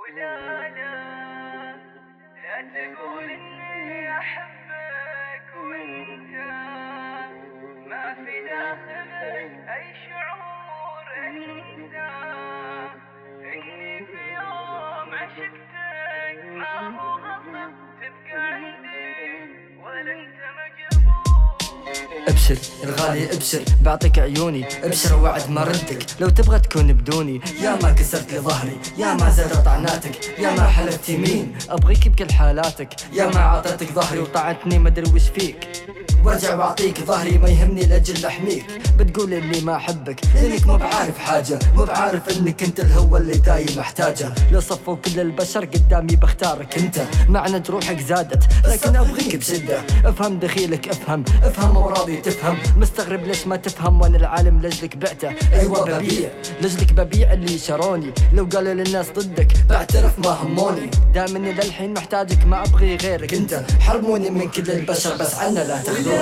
ولا لا تقول إني أحبك وأنت ما في داخلك أي شعور أنسى إني في يوم عشقتك ما هو غصب تبقى عندي ولا أنت مجبور. ابشر الغالي ابشر بعطيك عيوني، ابشر وعد ما ردك لو تبغى تكون بدوني. يا ما كسرت لي ظهري، يا ما زادت طعناتك، يا ما حلفت يمين ابغيك بكل حالاتك، يا ما عطيتك ظهري وطعنتني ما ادري وش فيك. وارجع واعطيك ظهري ما يهمني لاجل احميك. بتقول اني ما احبك لانك مو بعارف حاجه، مو بعارف انك انت الهوى اللي دايم محتاجه. لو صفوا كل البشر قدامي بختارك انت، معنى جروحك زادت لكن ابغيك بشده. افهم دخيلك افهم وراضي تفهم، مستغرب ليش ما تفهم وانا العالم لاجلك بعته. ايوه ببيع لاجلك ببيع اللي شروني، لو قالوا للناس ضدك بعترف ما هموني. دامني للحين محتاجك ما ابغي غيرك انت، حرموني من كل البشر بس عنا لا تخلوني.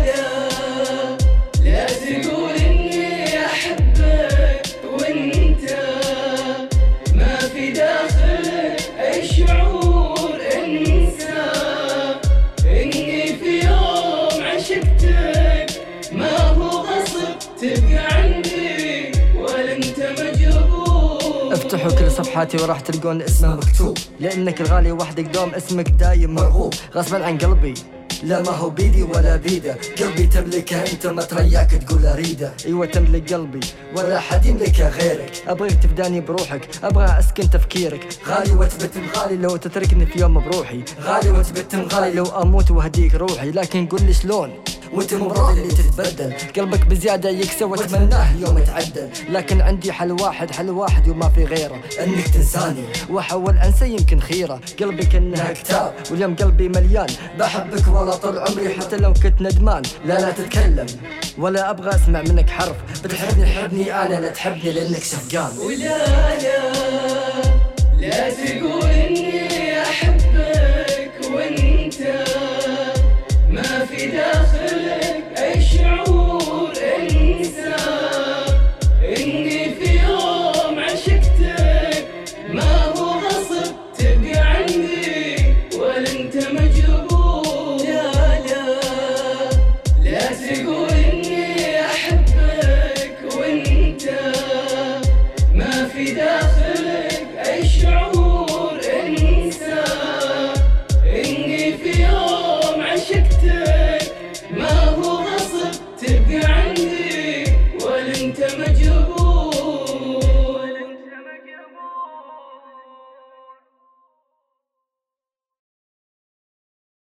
لا تقول إني أحبك وأنت ما في داخلك أي شعور انسى إني في يوم عشقتك ما هو غصب تبقى عندي ولا أنت مجبور. افتحوا كل صفحاتي وراح تلقون اسمه مكتوب، لانك الغالي وحدك دوم اسمك دايم مرغوب. غصبا عن قلبي لا ما هو بيدي ولا بيده، قلبي تملكه انت ما ترياك تقول اريده. ايوه تملك قلبي ولا حد يملكه غيرك، ابغيك تفداني بروحك ابغى اسكن تفكيرك. غالي وتبت غالي لو تتركني في يوم بروحي، غالي وتبت غالي لو اموت وهديك روحي. لكن قل لي شلون وانت مو براضي اللي تتبدل، قلبك بزياده يكسى واتمناه اليوم يتعدل. لكن عندي حل واحد وما في غيره، انك تنساني واحاول انسى يمكن خيره. قلبي كانها كتاب واليوم قلبي مليان، بحبك والله طول عمري حتى لو كنت ندمان. لا تتكلم ولا ابغى اسمع منك حرف، بتحبني حبني انا لا تحبني لانك شفقان. ولا